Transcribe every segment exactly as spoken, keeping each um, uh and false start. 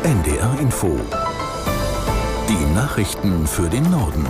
N D R Info. Die Nachrichten für den Norden.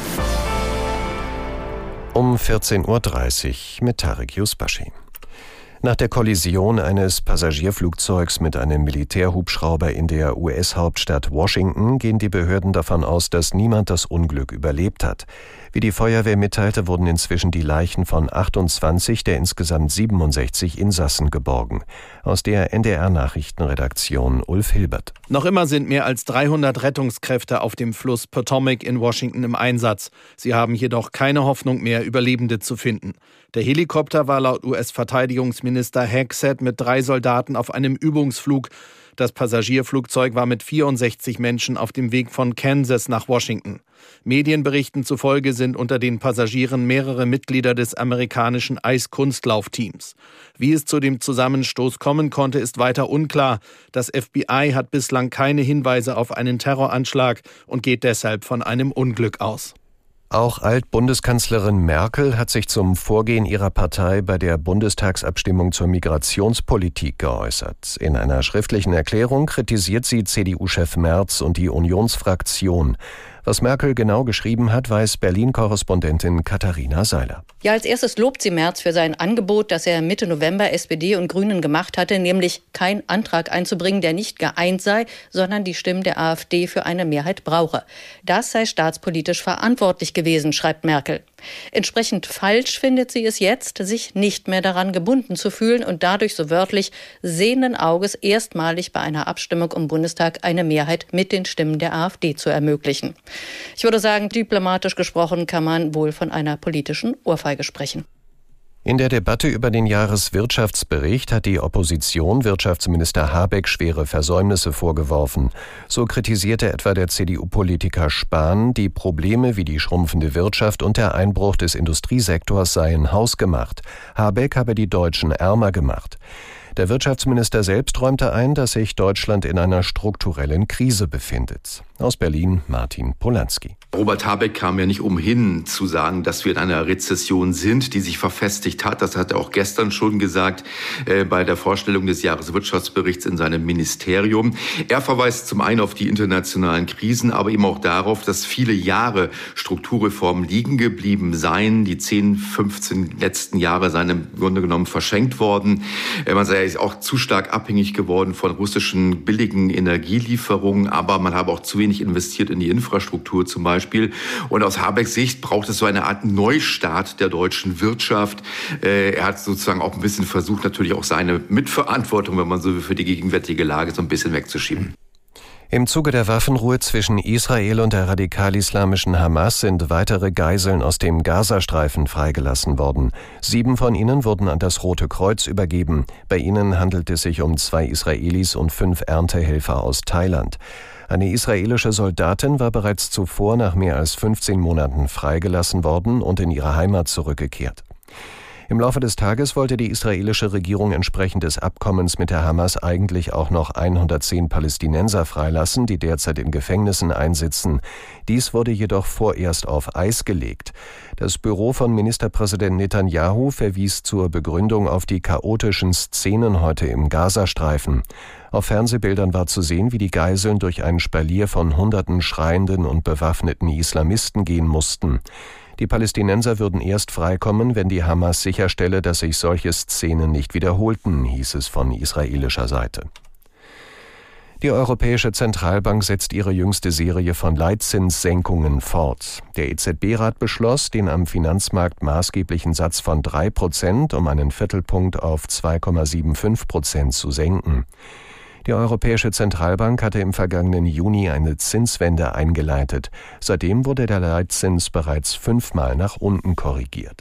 Um vierzehn Uhr dreißig mit Tarek Yusbashi. Nach der Kollision eines Passagierflugzeugs mit einem Militärhubschrauber in der U S-Hauptstadt Washington gehen die Behörden davon aus, dass niemand das Unglück überlebt hat. Wie die Feuerwehr mitteilte, wurden inzwischen die Leichen von achtundzwanzig der insgesamt siebenundsechzig Insassen geborgen. Aus der N D R-Nachrichtenredaktion Ulf Hilbert. Noch immer sind mehr als dreihundert Rettungskräfte auf dem Fluss Potomac in Washington im Einsatz. Sie haben jedoch keine Hoffnung mehr, Überlebende zu finden. Der Helikopter war laut U S-Verteidigungsminister Hegseth mit drei Soldaten auf einem Übungsflug. Das Passagierflugzeug war mit vierundsechzig Menschen auf dem Weg von Kansas nach Washington. Medienberichten zufolge sind unter den Passagieren mehrere Mitglieder des amerikanischen Eiskunstlaufteams. Wie es zu dem Zusammenstoß kommen konnte, ist weiter unklar. Das F B I hat bislang keine Hinweise auf einen Terroranschlag und geht deshalb von einem Unglück aus. Auch Alt-Bundeskanzlerin Merkel hat sich zum Vorgehen ihrer Partei bei der Bundestagsabstimmung zur Migrationspolitik geäußert. In einer schriftlichen Erklärung kritisiert sie C D U-Chef Merz und die Unionsfraktion. Was Merkel genau geschrieben hat, weiß Berlin-Korrespondentin Katharina Seiler. Ja, als erstes lobt sie Merz für sein Angebot, das er Mitte November S P D und Grünen gemacht hatte, nämlich keinen Antrag einzubringen, der nicht geeint sei, sondern die Stimmen der AfD für eine Mehrheit brauche. Das sei staatspolitisch verantwortlich gewesen, schreibt Merkel. Entsprechend falsch findet sie es jetzt, sich nicht mehr daran gebunden zu fühlen und dadurch so wörtlich sehenden Auges erstmalig bei einer Abstimmung im Bundestag eine Mehrheit mit den Stimmen der AfD zu ermöglichen. Ich würde sagen, diplomatisch gesprochen kann man wohl von einer politischen Ohrfeige sprechen. In der Debatte über den Jahreswirtschaftsbericht hat die Opposition Wirtschaftsminister Habeck schwere Versäumnisse vorgeworfen. So kritisierte etwa der C D U-Politiker Spahn, die Probleme wie die schrumpfende Wirtschaft und der Einbruch des Industriesektors seien hausgemacht. Habeck habe die Deutschen ärmer gemacht. Der Wirtschaftsminister selbst räumte ein, dass sich Deutschland in einer strukturellen Krise befindet. Aus Berlin Martin Polanski. Robert Habeck kam ja nicht umhin zu sagen, dass wir in einer Rezession sind, die sich verfestigt hat. Das hat er auch gestern schon gesagt äh, bei der Vorstellung des Jahreswirtschaftsberichts in seinem Ministerium. Er verweist zum einen auf die internationalen Krisen, aber eben auch darauf, dass viele Jahre Strukturreformen liegen geblieben seien. Die zehn, fünfzehn letzten Jahre seien im Grunde genommen verschenkt worden. Äh, man sei ja auch zu stark abhängig geworden von russischen billigen Energielieferungen, aber man habe auch zu wenig investiert in die Infrastruktur zum Beispiel. Und aus Habecks Sicht braucht es so eine Art Neustart der deutschen Wirtschaft. Äh, er hat sozusagen auch ein bisschen versucht, natürlich auch seine Mitverantwortung, wenn man so will, für die gegenwärtige Lage so ein bisschen wegzuschieben. Im Zuge der Waffenruhe zwischen Israel und der radikal-islamischen Hamas sind weitere Geiseln aus dem Gazastreifen freigelassen worden. Sieben von ihnen wurden an das Rote Kreuz übergeben. Bei ihnen handelt es sich um zwei Israelis und fünf Erntehelfer aus Thailand. Eine israelische Soldatin war bereits zuvor nach mehr als fünfzehn Monaten freigelassen worden und in ihre Heimat zurückgekehrt. Im Laufe des Tages wollte die israelische Regierung entsprechend des Abkommens mit der Hamas eigentlich auch noch hundertzehn Palästinenser freilassen, die derzeit in Gefängnissen einsitzen. Dies wurde jedoch vorerst auf Eis gelegt. Das Büro von Ministerpräsident Netanyahu verwies zur Begründung auf die chaotischen Szenen heute im Gazastreifen. Auf Fernsehbildern war zu sehen, wie die Geiseln durch ein Spalier von hunderten schreienden und bewaffneten Islamisten gehen mussten. Die Palästinenser würden erst freikommen, wenn die Hamas sicherstelle, dass sich solche Szenen nicht wiederholten, hieß es von israelischer Seite. Die Europäische Zentralbank setzt ihre jüngste Serie von Leitzinssenkungen fort. Der E Z B-Rat beschloss, den am Finanzmarkt maßgeblichen Satz von drei Prozent um einen Viertelpunkt auf zwei Komma fünfundsiebzig Prozent zu senken. Die Europäische Zentralbank hatte im vergangenen Juni eine Zinswende eingeleitet. Seitdem wurde der Leitzins bereits fünfmal nach unten korrigiert.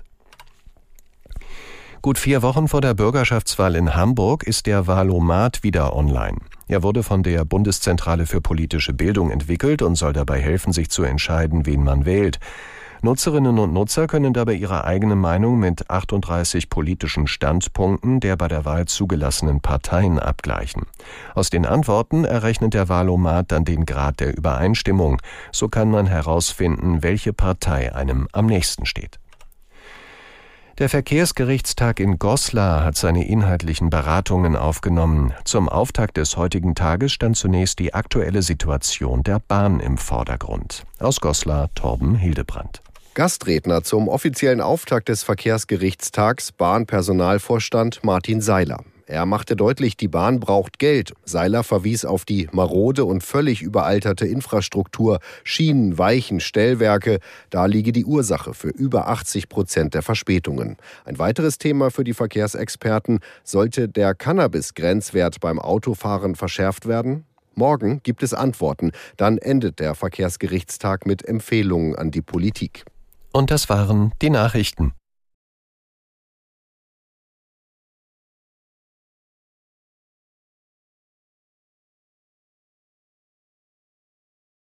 Gut vier Wochen vor der Bürgerschaftswahl in Hamburg ist der Wahlomat wieder online. Er wurde von der Bundeszentrale für politische Bildung entwickelt und soll dabei helfen, sich zu entscheiden, wen man wählt. Nutzerinnen und Nutzer können dabei ihre eigene Meinung mit achtunddreißig politischen Standpunkten der bei der Wahl zugelassenen Parteien abgleichen. Aus den Antworten errechnet der Wahlomat dann den Grad der Übereinstimmung. So kann man herausfinden, welche Partei einem am nächsten steht. Der Verkehrsgerichtstag in Goslar hat seine inhaltlichen Beratungen aufgenommen. Zum Auftakt des heutigen Tages stand zunächst die aktuelle Situation der Bahn im Vordergrund. Aus Goslar Torben Hildebrand. Gastredner zum offiziellen Auftakt des Verkehrsgerichtstags Bahnpersonalvorstand Martin Seiler. Er machte deutlich, die Bahn braucht Geld. Seiler verwies auf die marode und völlig überalterte Infrastruktur, Schienen, Weichen, Stellwerke. Da liege die Ursache für über achtzig Prozent der Verspätungen. Ein weiteres Thema für die Verkehrsexperten: Sollte der Cannabis-Grenzwert beim Autofahren verschärft werden? Morgen gibt es Antworten. Dann endet der Verkehrsgerichtstag mit Empfehlungen an die Politik. Und das waren die Nachrichten.